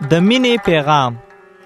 د مینې پیغام.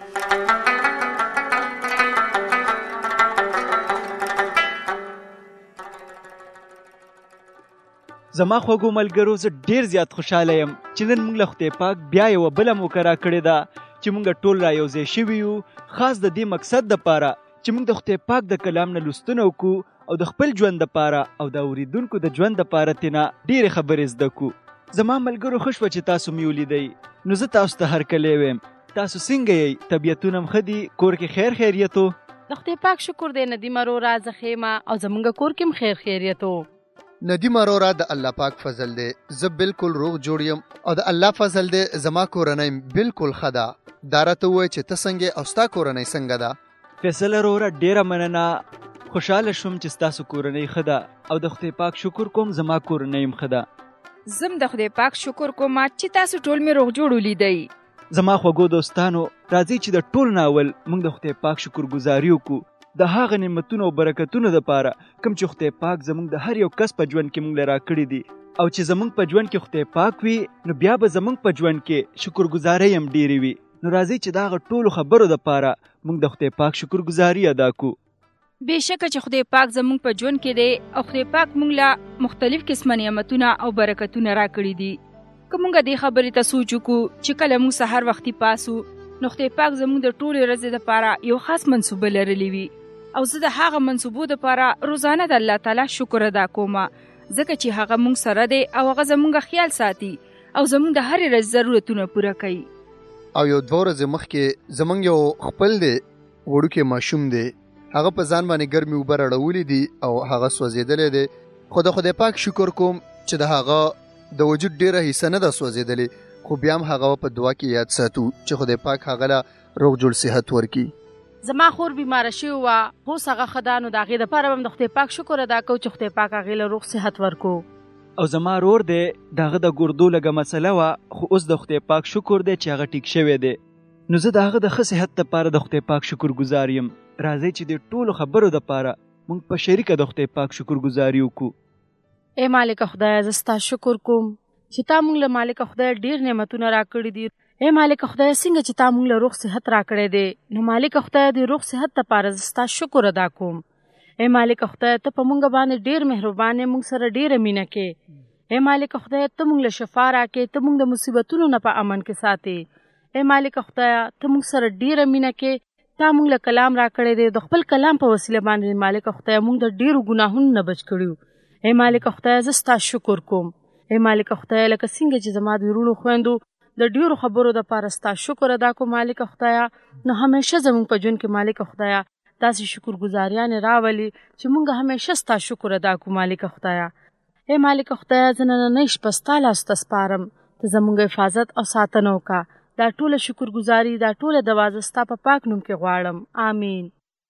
زما خوږو ملګرو، زه ډیر زیات خوشاله یم چې نن موږ له خدای پاک بیا یوه بله موقع راکړې ده چې موږ ټول را یوځای شوي یو، خاص د دې مقصد دپاره چې موږ د خدای پاک د کلام نه لوستنه وکړو او د خپل ژوند دپاره او د اورېدونکو د ژوند دپاره ترېنه ډېرې خبرې زده کړو. زما ملګرو، ښه شوه چې تاسو مې ولیدئ. نو زه تاسو ته هرکلی ویم. تاسو څنګه یئ؟ طبیعتونه م ښه دي؟ کور کې خیر خیریت و؟ د خدای پاک شکر دی ندیم وروره، زه ښه یم او زموږ کور کې م خیر خیریت و. ندیم وروره، د الله پاک فضل دی زه بالکل روغ جوړ یم او د الله فضل دی زما کورنۍ بالکل ښه ده. دا راته ووایه چې ته څنګه او ستا کورنۍ څنګه ده؟ فیصل وروره، ډېره مننه. خوشحاله شوم چې ستاسو کورنۍ ښه ده او د خدای پاک شکر کوم زما کورنۍ م ښه ده. زم د خدای پاک شکر کوم چې تاسو ټول مې روغ جوړ ولیدئ. زما خوږو دوستانو، راځئ چې د ټول نه اول موږ د خدای پاک شکرګزاري وکړو د هغه نعمتونو او برکتونو دپاره کوم چې خدای پاک زموږ د هر یو کس په ژوند کې موږ له راکړي دي. او چې زموږ په ژوند کې خدای پاک وي نو بیا به زموږ په ژوند کې شکرګزاري هم ډېرې وي. نو راځئ چې د هغه ټولو خبرو دپاره موږ د خدای پاک شکرګزاري ادا کړو. بېشکه چې خدای پاک زموږ په ژوند کې دی او خدای پاک موږ له مختلف قسمه نعمتونه او برکتونه راکړي دي. که موږ دې خبرې ته سوچ وکړو چې کله موږ سهار وختي پاسو نو خدای پاک زموږ د ټولې ورځې دپاره یو خاص منصوبه لرلې وي او زه د هغه منصوبو دپاره روزانه د الله تعالی شکر ادا کوم، ځکه چې هغه موږ سره دی او هغه زموږ خیال ساتي او زموږ د هرې ورځې ضرورتونه پوره کوي. او یو 2 ورځې مخکې زموږ یو خپل دی وړوکی ماشوم دی، هغه په ځان باندې ګرمې اوبه راړولې دي او هغه سوځېدلی دی. خو د خدای پاک شکر کوم چې د هغه د وجود ډیره حصه نه ده سوځېدلې، خو بیا هم هغه په دعا کې یاد ساتو چې خدای پاک هغه له روغ جوړ صحت ورکړي. زما خور بیماره شوې وه، اوس هغه ښه ده، نو د هغې دپاره به م د خدای پاک شکر ادا کوو چې خدای پاک هغې له روغ صحت ورکو. او زما رور دی، د هغه د ګردو لږه مسله وه، خو اوس د خدای پاک شکر دی چې هغه ټیک شوی دی. نو زه د هغه د ښه صحت دپاره د خدای پاک شکرګزار یم. راځئ چې د ټولو خبرو دپاره موږ په شریکه د خدای پاک شکرګزاري وکړو. ای مالک خدایه، زه ستا شکر کوم چې تا موږ له مالک خدای ډېر نعمتونه راکړي دي. ای مالک خدای، څنګه چې تا موږ له روغ صحت راکړی دی، نو مالک خدای د روغ صحت دپاره زه ستا شکر ادا کوم. ای مالک خدای، ته په موږ باندې ډېر مهربان یې، موږ سره ډېره مینه کې. ای مالک خدای، ته موږ له شفا راکې، ته موږ د مصیبتونو نه په امن کې ساتې. ای مالک خدای، ته موږ سره ډېره مینه کې، تا موږ له کلام راکړی دی، د خپل کلام په وسیله باندې مالک خدای موږ د ډېرو ګناهونو نه بچ کړي. ای مالک خدای، زه ستا شکر کوم. ای مالک خدای، لکه څنګه چې زما د وروڼو خویندو د ډېرو خبرو دپاره ستا شکر ادا کو مالک خدایه، نو همیشه زموږ په ژوند کې مالک خدایه داسې شکرګزاریانې راولي چې موږ همیشه ستا شکر ادا کو مالک خدایه. ای مالک خدایه، زه نننۍ شپه ستا لاسو ته سپارم، ته زموږ حفاظت او ساتنه وکړه. دا ټوله شکرګزاري، دا ټوله دعا زه ستا په پاک نوم کې غواړم. آمین.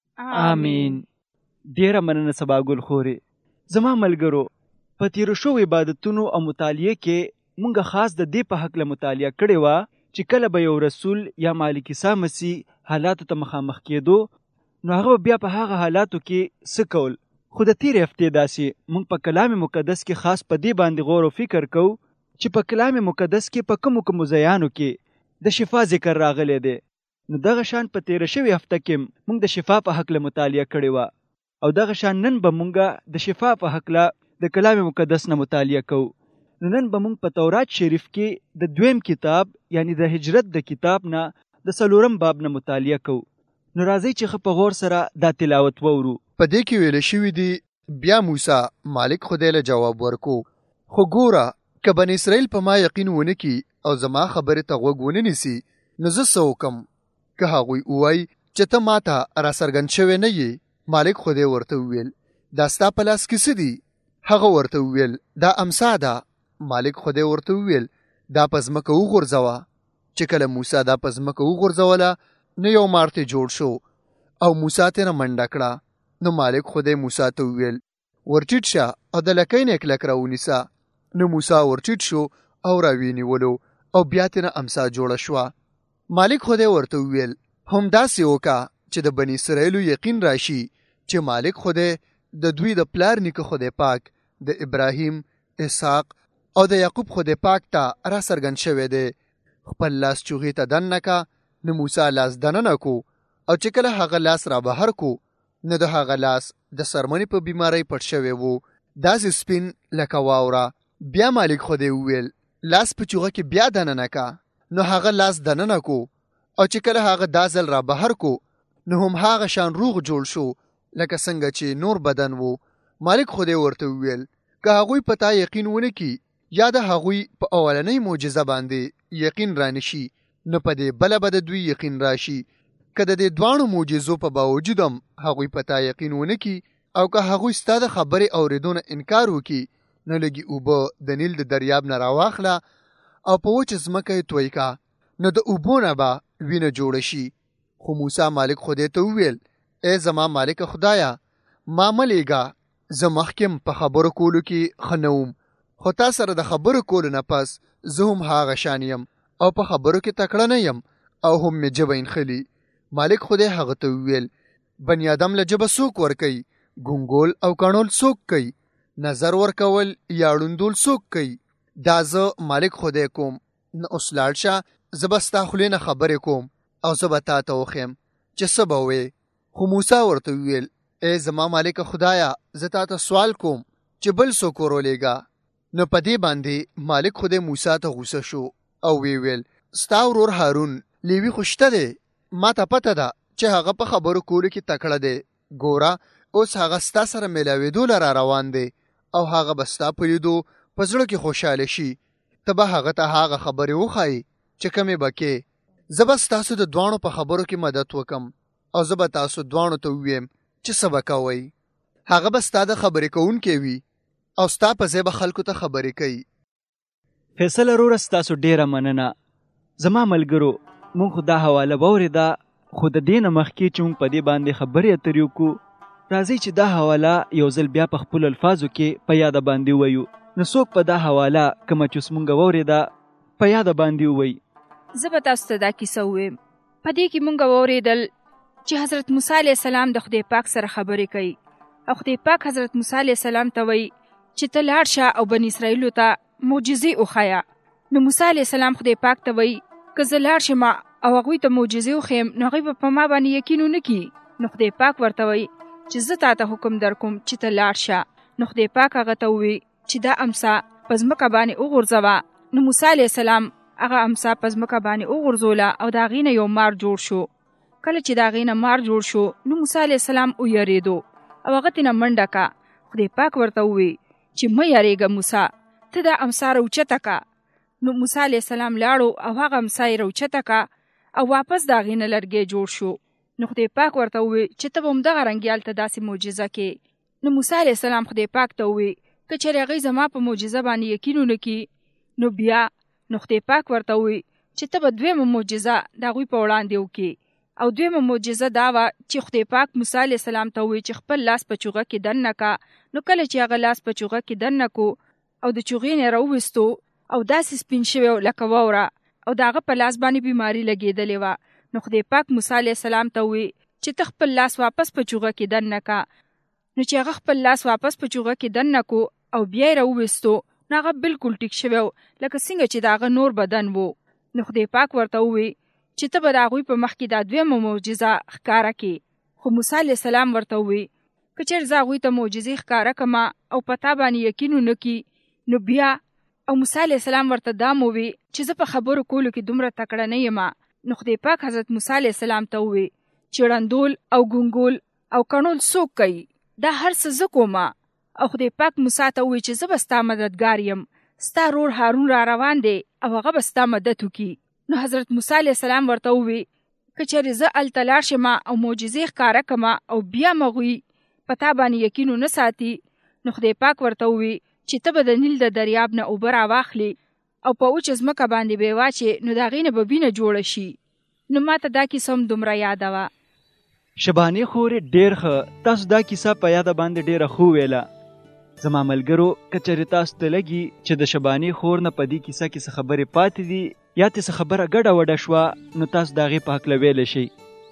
آمین. ډېره مننه سباګل خورې. زما ملګرو، په تیرو شوو عبادتونو او مطالعې کې مونږ خاص د دې په حکله مطالعه کړې وه چې کله به یو رسول یا مالک عیسی مسیح حالاتو ته مخامخ کېدو نو هغه بیا په هغه حالاتو کې څه کول. خو د تیرې هفتې داسې مونږ په کلام مقدس کې خاص په دې باندې غور او فکر کوو چې په کلام مقدس کې په کومو ځایانو کې د شفا ذکر راغلی دی. نو دغه شان په تیره شوې هفته کې مونږ د شفا په حکله مطالعه کړې وه او دغه شان نن به مونږ د شفا په حکله د کلام مقدس نه مطالعه کوو. نو نن به مونږ په تورات شریف کې د 2 کتاب یعنی د هجرت د کتاب نه د 4 باب نه مطالعه کوو. نو راځئ چې ښه په غور سره دا تلاوت وورو. په دې کې ویل شوي دي، بیا موسی مالک خدای له جواب ورکو، خو ګوره که بني اسرائیل په ما یقین ونه کي او زما خبرې ته غوږ ونه نیسي نو زه څه وکم؟ که هغوی ووایي چې ته ما ته راڅرګند شوی نه یې. مالک خدای ورته وویل، دا ستا په لاس کې څه دي؟ هغه ورته وویل، دا امسا ده. مالک خدای ورته وویل، دا په ځمکه وغورځوه. چې کله موسی دا په ځمکه وغورځوله نو یو مار ترې جوړ شو او موسی ترې منډه کړه. نو مالک خدای موسی ته وویل، ورټیټ شه او د لکۍ نه کلک راونیسه. نو موسی ورټیټ شو او راوینیولو او بیا ترې امسا جوړه شوه. مالک خدای ورته وویل، همداسې وکړه چې د بني اسرائیلو یقین راشي چې مالک خدای د دوی د پلار نیکه خدای پاک د ابراهیم، اسحاق او د یعقوب خدای پاک ته را څرګند شوی دی. خپل لاس چوغې ته دننه کا. نو موسی لاس دننه کو او چې کله هغه لاس را بهر کو نو د هغه لاس د سرمنې په بیماری پټ شوی وو، داسې سپین لکه واوره. بیا مالک خدای وویل لاس په چوغه کې بیا دننه کا. نو هغه لاس دننه کو او چې کله هغه دا ځل را بهر کو نو هم هغه شان روغ جوړ شو لکه څنګه چې نور بدن وو. مالک خدای ورته وویل که هغوی په تا یقین ونه کی یا د هغوی په اولنۍ معجزه باندې یقین رانشي نو په دې بله به د دوی یقین راشي. که د دې دواړو معجزو په باوجود هم هغوی په تا یقین ونه کی او که هغوی ستا د خبرې اورېدو نه انکار وکي نو لږې اوبه د نیل د دریاب نه راواخله او په وچه ځمکه یې توی کا، نو د اوبو نه به وینه جوړه شي. خو موسی مالک خدای ته وویل ای زما مالک خدایه ما مه لیږه، زه مخکې په خبرو کولو کې ښه نه وم، خو تا سره د خبرو کولو نه پس زه هم هغه شان یم او په خبرو کې تکړه نه یم او هم مې ژبه انخلي. مالک خدای هغه ته وویل بني آدم له ژبه څوک ورکوي؟ ګونګول او کڼول څوک کوي؟ نظر ورکول یا ړوندول څوک کوي؟ دا زه مالک خدای کوم. نه اوس لاړ شه، زه به ستا خولې نه خبرې کوم او زه به تا ته وښیم چې څه به وې. خو موسی ورته وویل ای زما مالک خدایه زه تا ته سوال کوم چې بل څوک ورولېږه. نو په دې باندې مالک خدای موسی ته غوسه شو او ویل ستا ورور هارون لیوي خو شته دی، ما ته پته ده چې هغه په خبرو کولو کې تکړه دی. ګوره اوس هغه ستا سره میلاوېدو له را روان دی او هغه به ستا په لیدو په زړه کې خوشحاله شي. ته به هغه ته هغه خبرې وښایي چې کمې به کې. زه به ستاسو د دواړو په خبرو کې مدد وکم او زه به تاسو دواړو ته وویم چې څه به کوئ. هغه به ستا د خبرې کوونکی وي او ستا په ځای به خلکو ته خبرې کوي. فیصله وروره ستاسو ډیره مننه. زما ملګرو مونږ خو دا حواله واورېده، خو د دې نه مخکې چې مونږ په دې باندې خبرې اترې وکړو راځئ چې دا حواله یو ځل بیا په خپلو الفاظو کې په یاده باندې ووایو. نو څوک په دا حواله کومه چې اوس مونږ واورېده په یاده باندې ووایي. زه به تاسو ته دا کیسه ووایم. په دې کې مونږ واورېدل چې حضرت موسی علیه السلام د خدای پاک سره خبرې کوي او خدای پاک حضرت موسی علیه السلام ته وایي چې ته لاړ شه او بني اسرائیلو ته معجزې وښایه. نو موسی علیه السلام خدای پاک ته وایي که زه لاړ شم او هغوی ته معجزې وښیم نو هغوی به په ما باندې یقین ونه کړي. نو خدای پاک ورته وایي چې زه تا ته حکم در کوم چې ته لاړ شه. نو خدای پاک هغه ته ووایي چې دا امسا په ځمکه باندې وغورځوه. نو موسی علیه السلام هغه امسا په ځمکه باندې وغورځوله او د هغې نه یو مار جوړ شو. کله چې د هغې نه مار جوړ شو نو موسی علیه السلام ویرېدو او هغه ترې نه منډه کا. خدای پاک ورته ووایي چې مه یریږه موسی، ته دا امسا راوچته کا. نو موسی علیه السلام لاړو او هغه امسا یې راوچته کا او واپس د هغې نه لرګی جوړ شو. نو خدای پاک ورته ووایي چې ته به همدغه رنګ هلته داسې معجزه کې. نو موسی علیه السلام خدای پاک ته ووایي که چېرې هغوی زما په معجزه باندې یقین ونه کړي نو بیا. نو خدای پاک ورته ووایي چې ته به دویمه معجزه د هغوی په وړاندې وکړي. او دویمه معجزه دا وه چې خدای پاک موسی علیه السلام ته ووایي چې خپل لاس په چوغه کې دننه کا. نو کله چې هغه لاس په چوغه کې دننه کو او د چوغې نه راوویستو او داسې سپین شوی لکه واوره او د هغه په لاس باندې بیماري لګېدلې وه. نو خدای پاک موسی علیه السلام ته ووایي چې ته خپل لاس واپس په چوغه کې دننه کا. نو چې هغه خپل لاس واپس په چوغه کې دننه کو او بیا یې راوویستو نو هغه بلکل ټیک شوی لکه څنګه چې د هغه نور بدن وو. نو خدای پاک ورته ووایي چې ته به د هغوی په مخ کې دا دویمه معجزه ښکاره کړې. خو موسی علیه السلام ورته ووایي که چېرې زه هغوی ته معجزې ښکاره کړمه او په تا باندې یقین ونه کړي نو بیا. او موسی علیه السلام ورته دا م ووایي چې زه په خبرو کولو کې دومره تکړه نه یم. نو خدای پاک حضرت موسی علیه السلام ته ووایي چې ړندول او ګونګول او کڼول څوک کوي؟ دا هر څه زه کوم. او خدای پاک موسی ته ووایي چې زه به ستا مددګار یم، ستا ورور هارون را روان دی او هغه به ستا مدد وکړي. نو حضرت موسی علیه السلام ورته ووایي که چېرې زه هلته لاړ شم او معجزې ښکاره کړم او بیا م هغوی په تا باندې یقین ونه ساتي نو خدای پاک ورته ووایي چې ته به د نیل د دریاب نه اوبه راواخلې او په وچه ځمکه باندې به یې واچې نو د هغې نه به وینه جوړه شي. نو ما ته دا کیسه هم دومره یاده وه. شبانې خورې ډېر ښه، تاسو دا کیسه په یاده باندې ډېره ښه وویله. زما ملګرو که چېرې تاسو ته لګي چې د شبانې خور نه په دې کیسه کې څه خبرې پاتې دي یا ته څه خبره ګډه وډه شوه نو تاسو د هغې په هکله ویلی شئ.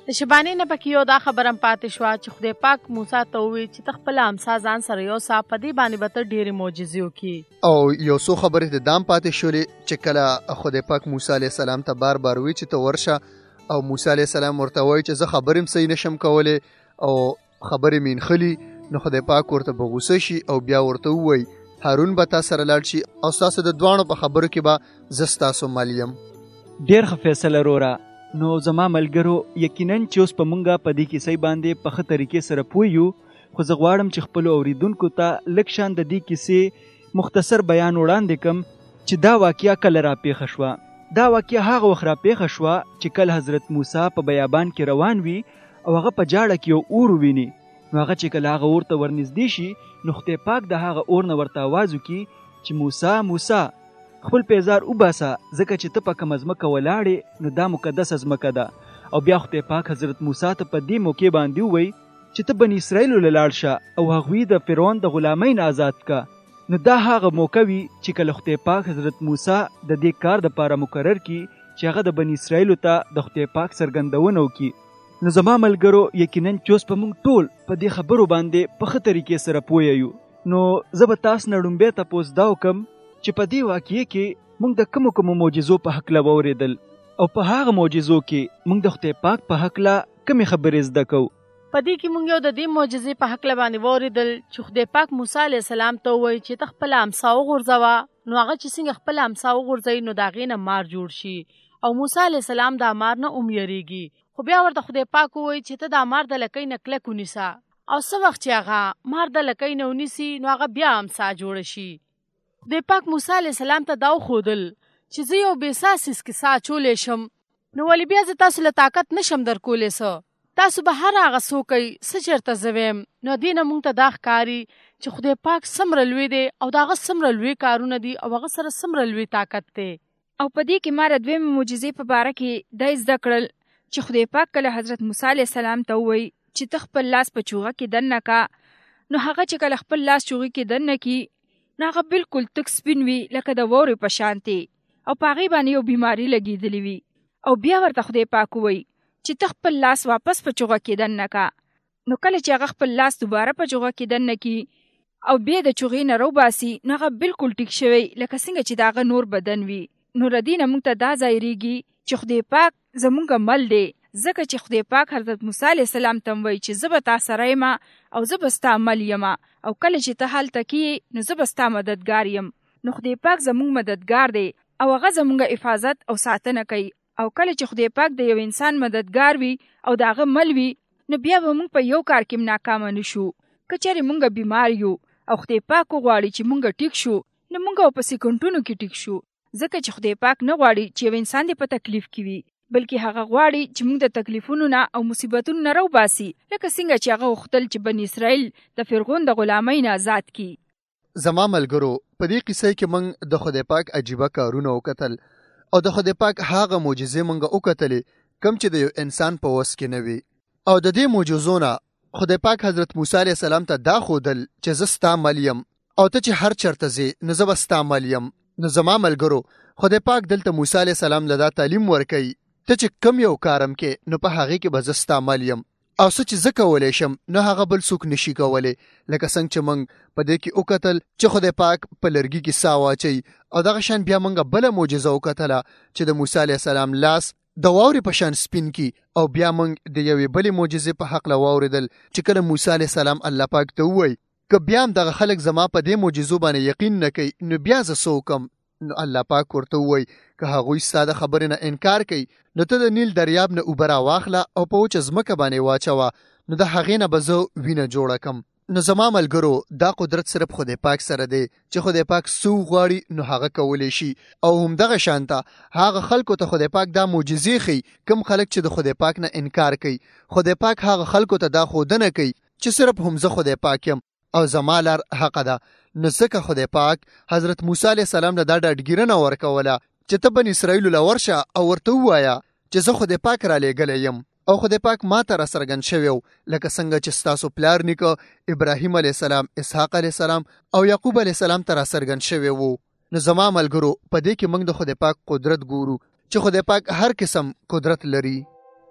د شبانې نه پکې یو دا خبره هم پاتې شوه چې خدای پاک موسی ته وویل چې ته خپله امسا ځان سره یوسه، په دې باندې به ته ډېرې معجزې وکړي. او یو څو خبرې د دام پاتې شولې چې کله خدای پاک موسی علیه السلام ته بار بار وی چې ته ورشه، او موسی علیه السلام ورته وایي چې زه خبرې هم صحیح نشم کولی او خبرې مې نښلي، نو خدای پاک ورته به غوسه شي او بیا ورته ووایي هارون به تا سره لاړ شي او ستاسو د دواړو په خبرو کې به زه ستاسو مل یم. ډېر ښه فیصله وروره. نو زما ملګرو یقینا چې اوس په مونږه په دې کیسې باندې په ښه طریقې سره پوه یو، خو زه غواړم چې خپلو اوریدونکو ته لږ شان د دې کیسې مختصر بیان وړاندې کړم چې دا واقعه کله راپېښه شوه. دا واقعه هغه وخت راپېښه شوه چې کله حضرت موسی په بیابان کې روان وي او هغه په جاړه کې یو اور وویني. نو هغه چې کله هغه اور ته ورنږدې شي نو خدای پاک د هغه اور نه ورته آواز وکړي چې موسی موسی خپل پیزار وباسه، ځکه چې ته په کومه ځمکه ولاړې نو دا مقدسه ځمکه ده. او بیا خدای پاک حضرت موسی ته په دې موقع باندې ووایي چې ته بني اسرائیلو له لاړ شه او هغوی د فرعون د غلامۍ نه آزاد که. نو دا هغه موقع وي چې کله خدای پاک حضرت موسی د دې کار دپاره مقرر کړي چې هغه د بني اسرائیلو ته د خدای پاک څرګندونه وکړي. نو زما ملګرو یقینا چې اوس په موږ ټول په دې خبرو باندې په ښه طریقې سره پوه یو. نو زه به تاسو نه لومبی تپوس دا وکړم چې په دې واقعې کې موږ د کومو معجزو په هکله واورېدل او په هغه معجزو کې موږ د خدای پاک په هکله کومې خبرې زده کوو. په دې کې موږ یو د دې معجزې په هکله باندې واورېدل چې خدای پاک موسی علیه السلام ته ووایي چې ته خپله امسا وغورځوه. نو هغه چې څنګه خپله امسا وغورځوي نو د هغې نه مار جوړ شي او موسی علیه السلام د مار نه یریږي. خو بیا ورته خدای پاک ووایي چې ته دا مار د لکۍ نه کلک ونیسه او څه وخت چې هغه مار د لکۍ نه ونیسي نو هغه بیا امسا جوړه شي. خدای پاک موسی علیه السلام ته دا وښودل چې زه یو بې ساه څیز کې ساه اچولی شم، نو ولې بیا زه تاسو له طاقت نشم درکولی څه؟ تاسو به هر هغه څه کوئ څه چېرته زه ویم. نو دې نه موږ ته دا ښکاري چې خدای پاک څومره لوی دی او د هغه څومره لوی کارونه دي او هغه سره څومره لوی طاقت دی. او په دې کې ما د دویمې معجزې په باره کې دا زده کړل چې خدای پاک کله حضرت موسی علیه السلام ته ووایي چې ته خپل لاس په چوغه کې دننه کا، نو هغه چې کله خپل لاس چوغې کې دننه کي نو هغه بالکل تک سپین وي لکه د واورې په شانتې او په هغې باندې یو بیماري لګېدلې وي. او بیا ورته خدای پاک ووایي چې ته خپل لاس واپس په چوغه کې دننه کا. نو کله چې هغه خپل لاس دوباره په چوغه کې دننه کي او بیا د چوغې نه راوباسي نو هغه بالکل ټیک شوی لکه څنګه چې د هغه نور بدن وي. نو له دې نه موږ ته دا ظاهرېږي چې خدای پاک زمونږ مل دی، ځکه چې خدای پاک حضرت موسی علیه السلام ته وایي چې زه به تا سره یم او زه به ستا مل یم او کله چې ته هلته کیې نو زه به ستا مددګار یم. نو خدای پاک زمونږ مددګار دی او هغه زمونږ حفاظت او ساتنه کوي. او کله چې خدای پاک د یو انسان مددګار وي او د هغه مل وي نو بیا به موږ په یو کار کې ناکامه نشو. که چېرې موږ بیمار یو او خدای پاک وغواړي چې موږ ټیک شو نو موږ په سکندونو کې ټیک شو، ځکه چې خدای پاک نه غواړي چې یو انسان دې په تکلیف کې وي، بلکې هغه غواړي چې موږ د تکلیفونو نه او مصیبتونو نه راوباسي، لکه څنګه چې هغه غوښتل چې بني اسرائیل د فرعون د غلامۍ نه آزاد کړي. زما ملګرو په دې قصه کې موږ د خدای پاک عجیبه کارونه وکتل او د خدای پاک هغه معجزې موږ وکتلې کوم چې د یو انسان په وس کې نه وي. او د دې معجزو نه خدای پاک حضرت موسی علیه السلام ته دا ښودل چې زه ستا مل یم او ته چې هر چېرته ځې نو زه به ستا مل یم. نو زما ملګرو خدای پاک دلته موسی علیه السلام له دا تعلیم ورکوي ته چې کم یو کارم کې نو په هغې کې به زه ستا مل یم او څه چې زه کولی شم نو هغه بل څوک نشي کولی. لکه څنګه چې موږ په دې کې وکتل چې خدای پاک په لرګي کې ساه واچوي او دغه شان بیا موږ بله معجزه وکتله چې د موسی علیه السلام لاس د واورې په شان سپین کی. او بیا موږ د یوې بلې معجزې په هکله واورېدل چې کله موسی علیه السلام الله پاک ته ووایي که بیا هم دغه خلک زما په دې معجزو باندې یقین نه کوي نو بیا زه څه وکړم؟ نو الله پاک ورته ووایي که هغوی ستا د خبرې نه انکار کوي نو ته د نیل دریاب نه اوبه راواخله او په وچه ځمکه باندې واچوه، نو د هغې نه به زه وینه جوړه کړم. نو زما ملګرو دا قدرت صرف خدای پاک سره دی چې خدای پاک څه وغواړي نو هغه کولی شي. او همدغه شانته هغه خلکو ته خدای پاک دا معجزې ښیي کوم خلک چې د خدای پاک نه انکار کوي. خدای پاک هغه خلکو ته دا ښودنه کوي چې صرف هم زه خدای پاک یم او زما لار حق ده. نو ځکه خدای پاک حضرت موسی علیه السلام له دا ډاډګیرنه ورکوله چې ته بني اسرائیلو له ورشه او ورته ووایه چې زه خدای پاک را لېږلی یم او خدای پاک ما ته راڅرګند شوی و لکه څنګه چې ستاسو پلار نیکه ابراهیم علیه السلام، اسحاق علیه السلام او یعقوب علیه السلام ته راڅرګند شوی و. نو زما ملګرو په دې کې موږ د خدای پاک قدرت ګورو چې خدای پاک هر قسم قدرت لري.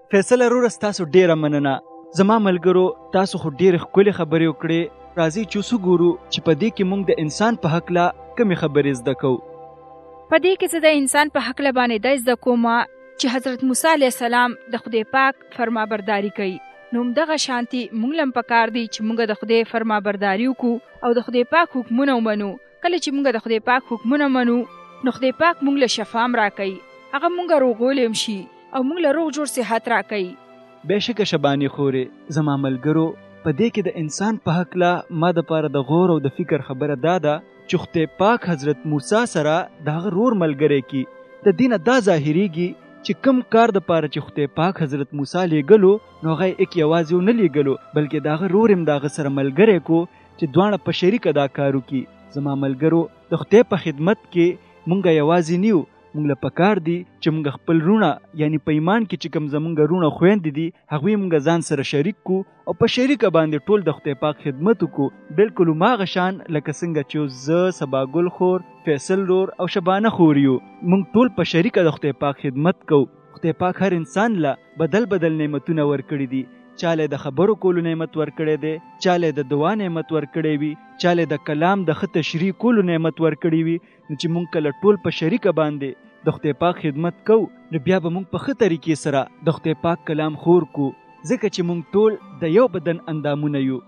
فیصل وروره ستاسو ډیره مننه. زما ملګرو تاسو خو ډیرې ښکلې خبرې وکړې. راځئ چې اوس وګورو چې په دې کې موږ د انسان په هکله کومې خبرې زده کوو. په دې کې زه د انسان په هکله باندې دا زده کوم چې حضرت موسی علیه السلام د خدای پاک فرمانبرداري کوي. نو همدغه شانتي موږ هم پکار دی چې موږ د خدای فرمانبرداري وکړو او د خدای پاک حکمونه ومنو. کله چې موږ د خدای پاک حکمونه منو نو خدای پاک موږ له شفا هم راکوي، هغه موږ روغولی هم شي او موږ له روغ جوړ صحت راکوي. بېشکه شبانې خورې زما ملګرو، په دې کې د انسان په هکله ما دپاره د غور او د فکر خبره دا ده چې خدای پاک حضرت موسی سره د هغه رور ملګری کی. د دې نه دا ظاهریږي چې کوم کار دپاره چې خدای پاک حضرت موسی لیږلو نو هغه یې یک یوازې ونه لیږلو، بلکې د هغه رور هم د هغه سره ملګری کو چې دواړه په شریکه دا کار وکړي. زما ملګرو د خدای په خدمت کې مونږ یوازې نیو، مونږ له پکار دي چې مونږ خپل رونه یعنی په ایمان کې چې کوم زمونږ رونه خویندې دي هغوی مونږ ځان سره شریک کو او په شریکه باندې ټول د خدای پاک خدمت وکړو. بلکل هماغه شان لکه څنګه چې زه، سباګل خور، فیصل رور او شبانه خور یو، مونږ ټول په شریکه د خدای پاک خدمت کوو. خدای پاک هر انسان له بدل بدل نعمتونه ورکړي دي. چاله د خبرو کولو نعمت ورکړی دی، چاله د دعا نعمت ورکړی وي، چاله د کلام د ښه تشریح کولو نعمت ورکړی وي. نو چې مونږ کله ټول په شریکه باندې د خدای پاک خدمت کو نو بیا به مونږ په ښه طریقې سره د خدای پاک کلام خور کو، ځکه چې مونږ ټول د یو بدن اندامونه یو.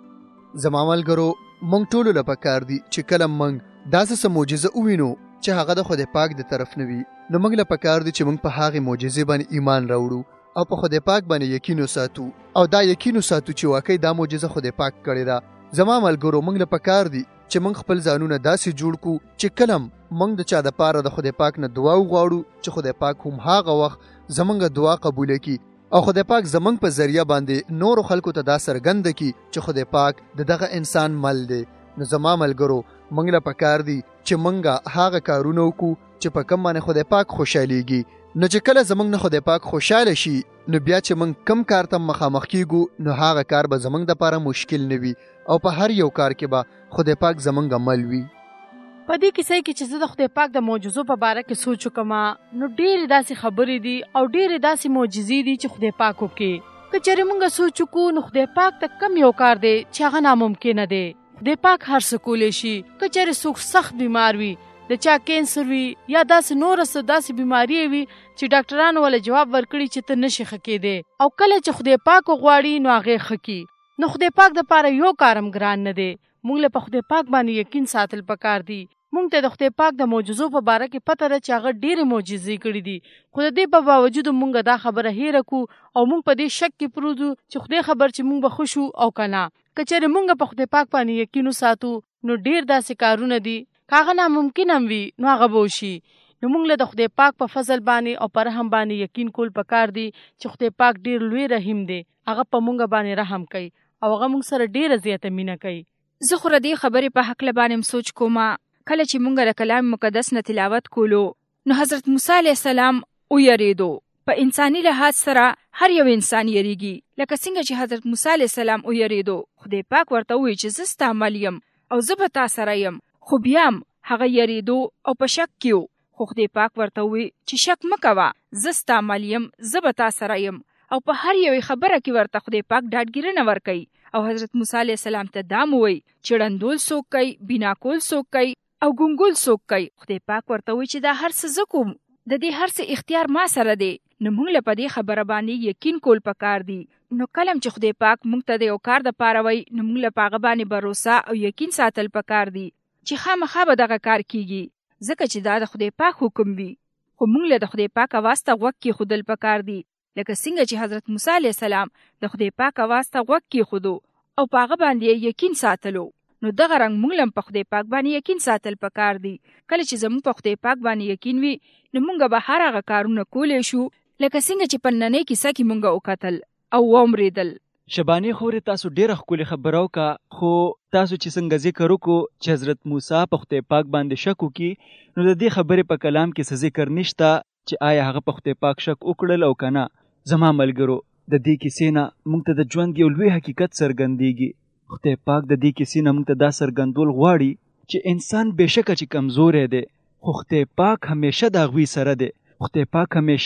زما ملګرو مونږ ټولو له پکار دي چې کله مونږ داسې څه معجزه ووینو چې هغه د خدای پاک د طرف نه وي نو مونږ له پکار دي چې مونږ په هغې معجزې باندې ایمان راوړو او په خدای پاک باندې یقین وساتو او دا یقین وساتو چې واقعي دا معجزه خدای پاک کړې ده. زما ملګرو مونږ له پکار دي چې مونږ خپل ځانونه داسې جوړ کو چې کلم مونږ د چا دپاره د خدای پاک نه دعا وغواړو چې خدای پاک هم هغه وخت زمونږ دعا قبوله کړي او خدای پاک زمونږ په ذریعه باندې نورو خلکو ته دا څرګنده کړي چې خدای پاک د دغه انسان مل دی. نو زما ملګرو مونږ له پکار دي چې مونږ هغه کارونه وکړو چې په کوم باندې خدای پاک خوشحالیږي. نو چې کله زمونږ نه خدای پاک خوشحاله شي نو بیا چې مونږ کم کار ته مخامخ کیږو نو هغه کار به زمونږ دپاره مشکل نه وي او په هر یو کار کې به خدای پاک زمونږ عمل وي. په دې کیسه کې چې زه د خدای پاک د معجزو په باره کې سوچ وکړم نو ډېرې داسې خبرې دي او ډېرې داسې معجزې دي چې خدای پاک وکړي. که چېرې موږ سوچ وکړو نو خدای پاک ته کم یو کار دی چې هغه ناممکنه دی. خدای پاک هر څه کولی شي. که چېرې څوک سخت بیمار وي، د چا کینسر وي یا داسې نوره څه داسې بیماري وي چې ډاکټرانو وله جواب ورکړي چې ته نشي ښه کېدی او کله چې خدای پاک وغواړي نو هغې ښه کړي. نو خدای پاک دپاره یو کار هم ګران نه دی. موږ له په خدای پاک باندې یقین ساتل پکار دي. موږ ته د خدای پاک د معجزو په باره کې پته ده چې هغه ډېرې معجزې کړي دي، خو د دې په باوجود موږ دا خبره هیره کړو او موږ په دې شک کې پروت یو چې خدای خبر چې موږ به ښه شو او که نه. که چېرې موږ په خدای پاک باندې یقین وساتو نو ډېر داسې کارونه دي که هغه ناممکن هم وي نو هغه به وشي. نو موږ له د خدای پاک په فضل باندې او په رحم باندې یقین کول پکار دي چې خدای پاک ډېر لوی رحیم دی. هغه په موږ باندې رحم کوي او هغه موږ سره ډېره زیاته مینه کوي. زه خو د دې خبرې په هکله باندې سوچ کوم کله چې موږ د کلام مقدس نه تلاوت کولو نو حضرت موسی علیه السلام ویریدو. په انساني لحاظ سره هر یو انسان یریږي. لکه څنګه چې حضرت موسی علیه السلام ویریدو، خدای پاک ورته وویل چې زه ستا عمل یم او زه به تا سره یم. خو بیا هم هغه یریدو او په شک کې و. خو خدای پاک ورته وویل چې شک مه کوه، زه ستا عمل یم، زه به تا سره یم. او په هر یوې خبره کې ورته خدای پاک ډاډګیرنه ورکوي. او حضرت موسی علیه السلام ته دا م وویل چې ړندول څوک کوي، بینا کول څوک کوي او ګونګول څوک کوي. خدای پاک ورته وویل چې دا هر څه زه کوم، د دې هر څه اختیار ما سره دی. نو موږ له په دې خبره باندې یقین کول پکار دي. نو کله چې خدای پاک موږ ته د یو کار دپاره وایي نو موږ له په هغه باندې باروسه او یقین ساتل پکار دي چې خامخا به دغه کار کیږي، ځکه چې دا د خدای پاک حکم وي. خو موږ له د خدای پاک اواز ته غوږ کېښودل پکار دي، لکه څنګه چې حضرت موسی علیه السلام د خدای پاک اواز ته غوږ کېښودو او په هغه باندې یقین ساتلو. نو دغه رنګ موږ هم په خدای پاک باندې یقین ساتل پکار دي. کله چې زموږ په خدای پاک باندې یقین وي نو موږ به هر هغه کارونه کولی شو لکه څنګه چې په نننۍ کیسه کې موږ وکتل او واورېدل. شبانې خورې تاسو ډېره ښکلې خبره وکړه، خو تاسو چې څنګه ذکر وکړو چې حضرت موسی په خدای پاک باندې شک وکړي نو د دې خبرې په کلام کې څه ذکر نشته چې آیا هغه په خدای پاک شک وکړل او که نه. زما ملګرو د دې کیسې نه موږ ته د ژوند یو لوی حقیقت څرګندېږي. خدای پاک د دې کیسې نه موږ ته دا څرګندول غواړي چې انسان بېشکه چې کمزوری دی خو خدای پاک همیشه د هغوی سره دی. خدای پاک همیشه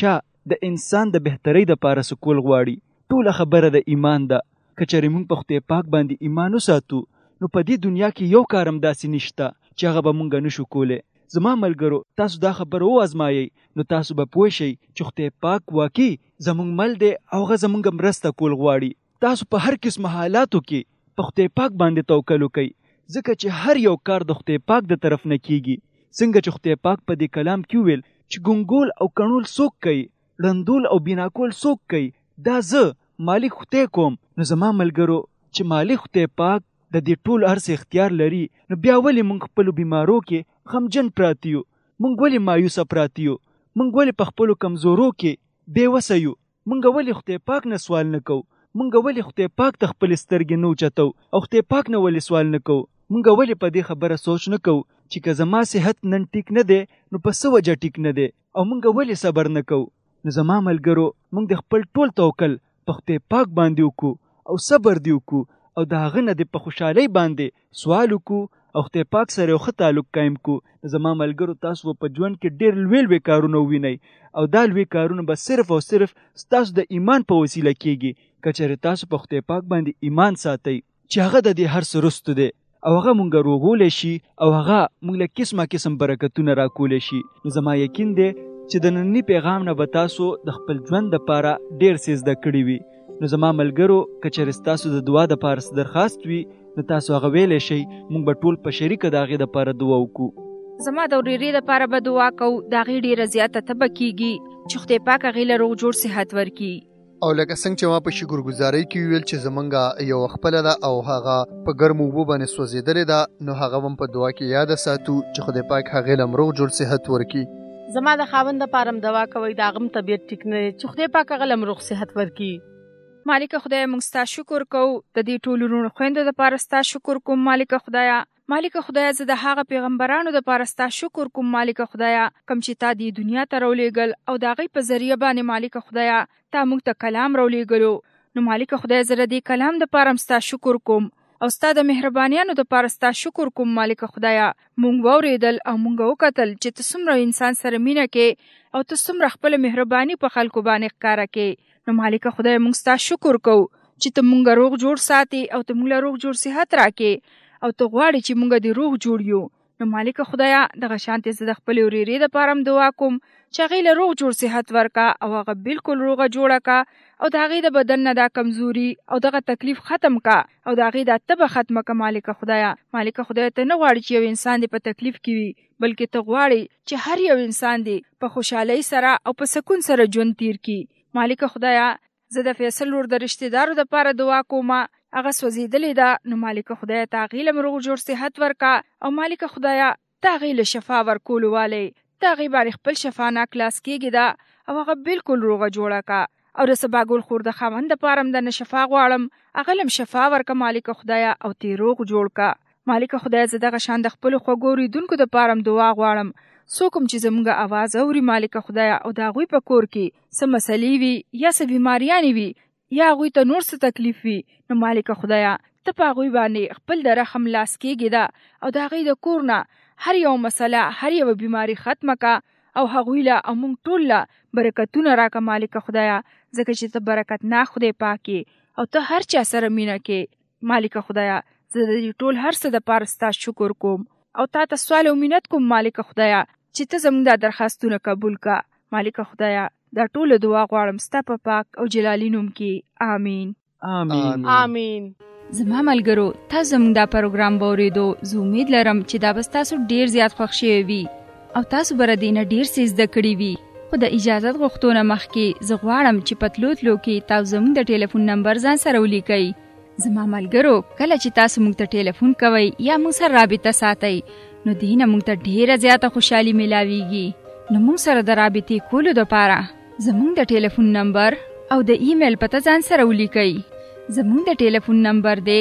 د انسان د بهترۍ دپاره څه کول غواړي. ټوله خبره د ایمان ده. که چېرې موږ په خدای پاک باندې ایمان وساتو نو په دې دنیا کې یو کار هم داسې نشته چې هغه به موږ نشو کولی. زما ملګرو تاسو دا خبره وازمایئ نو تاسو به پوه شئ چې خدای پاک واقعي زموږ مل دی او هغه زموږ مرسته کول غواړي. تاسو په هر قسم حالاتو کې په خدای پاک باندې توکل وکئ ځکه چې هر یو کار د خدای پاک د طرف نه کیږي. څنګه چې خدای پاک په دې کلام کې ویل چې ګونګول او کڼول څوک کوي، ړندول او بنا کول څوک کوي، دا زه مالک خدای کوم. نو زما ملګرو چې مالک خدای پاک د دې ټول هر څه اختیار لري نو بیا ولې موږ خپلو بیمارو کې غمجن پراته یو؟ موږ ولې مایوسه پراته یو؟ موږ ولې په خپلو کمزورو کې بې وسه یو؟ موږ ولې خدای پاک نه سوال نه کوو؟ موږ ولې خدای پاک ته خپلې سترګې نه اوچتو او خدای پاک نه ولې سوال نه کوو؟ موږ ولې په دې خبره سوچ نه کوو چې که زما صحت نن ټیک نه دی نو په څه وجه ټیک نه دی او موږ ولې صبر نه کوو؟ نو زما ملګرو موږ د خپل ټول توکل په خدای پاک باندې وکړو او صبر دی وکړو او د هغه نه د په خوشحالۍ باندې سوال وکړو او خدای پاک سره یو ښه تعلق قایم کړو. زما ملګرو تاسو په ژوند کې ډېر لوی کارونه ووینئ او دا لوی کارونه به صرف او صرف ستاسو د ایمان په وسیله کیږي. که چېرې تاسو په خدای پاک باندې ایمان ساتئ چې هغه د دې هر څه رستو دی او هغه مونږ روغولی شي او هغه مونږ له قسم برکتونه راکولی شي. نو زما یقین دی چې د ننني پیغام نه به تاسو د خپل ژوند دپاره ډېر څه زده کړي وي. نو زما ملګرو که چېرې ستاسو د دعا دپاره څه درخواست وي نو تاسو هغه ویلی شئ، موږ به ټول په شریکه د هغې دپاره دعا وکړو. زما د ورېرې دپاره به دعا کوو، د هغې ډېره زیاته تبه کېږي چې خدای پاک هغې له روغ جوړ صحت ورکړي. او لکه څنګه چې ما په شکرګزارۍ کې ویل چې زمونږ یو خپله ده او هغه په ګرمو اوبو باندې سوځېدلې ده، نو هغه هم په دعا کې یاده ساتو چې خدای پاک هغې له روغ جوړ صحت ورکړي. زما د خاوند دپاره هم دعا کوئ د هغه هم طبیعت ټیک نه دی چې خدای پاک هغه له روغ صحت ورکړي. مالکه خدایه موږ ستا شکر کوو، د دې ټولو وروڼو خویندو دپاره ستا شکر کوم مالکه خدایه. مالکه خدایه زه د هغه پیغمبرانو دپاره ستا شکر کوم مالکه خدایه کوم چې تا دې دنیا ته راولېږل او د هغوی په ذریعه باندې مالکه خدایه تا موږ ته کلام راولېږلو. نو مالکه خدایه زه د دې کلام دپاره هم ستا شکر کوم او ستا د مهربانیانو دپاره ستا شکر کوم مالکه خدایه. موږ واورېدل او موږ وکتل چې ته څومره انسان سره مینه کې او ته څومره خپله مهرباني په خلکو باندې ښکاره کې. نو مالکه خدای موږ ستا شکر کوو چې ته موږ روغ جوړ ساتې او ته موږ له روغ جوړ صحت راکې او ته غواړې چې موږ دې روغ جوړ یو. نو مالکه خدایه دغه شانتې زه د خپلې ورېرې دپاره هم دعا کوم چې هغې له روغ جوړ صحت ورکه او هغه بالکل روغه جوړه که او د هغې د بدن نه دا کمزوري او دغه تکلیف ختم که او د هغې دا تبه ختمه که مالکه خدایه. مالکه خدایه ته نه غواړې چې یو انسان دې په تکلیف کې وي بلکې ته غواړې چې هر یو انسان دې په خوشحالۍ سره او په سکون سره ژوند تیر کړي. مالکه خدایه زه د فیصل ورور د رشتې دارو دپاره دعا کوم، هغه سوځېدلې ده. نو مالکه خدایه ته هغې له روغ جوړ صحت ورکه او مالکه خدایه ته هغې له شفا ورکولو والی ته هغې باندې خپل شفاناک لاس کېږي ده او هغه بالکل روغه جوړه که. او د سباګل خور د خاوند دپاره هم د نه شفا غواړم، هغه له شفا ورکه مالکه خدایه او ته روغ جوړ که. مالکه خدایه زه دغه شان د خپلو خوږو اورېدونکو دپاره هم دعا غواړم، څوک هم چې زموږ اواز اوري مالکه خدایه او د هغوی په کور کې څه مسلې وي یا څه بیماریانې وي یا هغوی ته نور څه تکلیف وي، نو مالکه خدایه ته په هغوی باندې خپل د رحم لاس کېږي ده او د هغوی د کور نه هر یو مسله هر یو بیماری ختمه که او هغوی له او موږ ټول له برکتونه راکه مالکه خدایه، ځکه چې ته برکتناک خدای پاک یې او ته هر چا سره مینه کې. مالکه خدایه زه د دې ټول هر څه دپاره ستا شکر کوم او تا ته سوال او منت کوم مالکه خدایه چې ته زموږ دا درخواستونه قبول که. مالکه خدایه دا ټوله دعا غواړم ستا په پاک او جلالي نوم کې. آمین آمین آمین. زما ملګرو تاسو زموږ دا پروګرام به اورېدو، زه امید لرم چې دا به ستاسو ډېر زیات خوښ شوی وي او تاسو به له دې نه ډېر څه زده کړي وي. خو د اجازت غوښتو نه مخکې زه غواړم چې په تلو کې تاسو زموږ د ټلیفون نمبر ځان سره ولیکئ. زما ملګرو کله چې تاسو موږ ته ټلیفون کوئ یا موږ سره رابطه ساتئ نو دې نه موږ ته ډېره زیاته خوشحالي میلاویږي. نو موږ سره د رابطې کولو دپاره زموږ د ټلیفون نمبر او د ایمیل پته ځان سره ولیکئ. زموږ د ټلیفون نمبر دی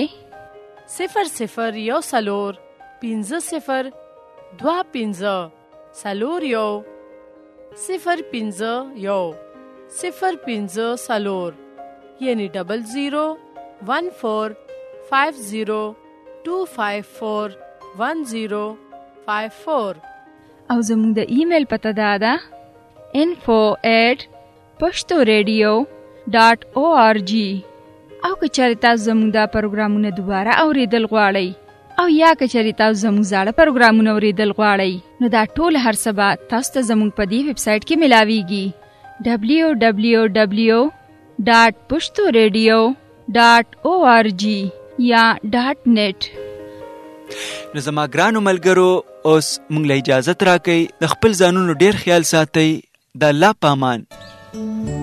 0014 50 25 41 051 050 یعنی 0014 50 254 1054. او زموږ د ایمیل پته دا ده info@awr.org. pashtoradio.org. او که چېرې تاسو زموږ دا پروګرامونه دوباره اوریدل غواړئ او یا که چېرې تاسو زموږ زاړه پروګرامونه اوریدل غواړئ نو دا ټول هر څه به تاسو ته زموږ په دې ویب سایټ کې ملاویږي www.pashtoradio.org یا .net. نو زما ګرانو ملګرو اوس مونږ له اجازت راکئ د خپل ځانونو ډیر خیال ساتئ د الله په امان.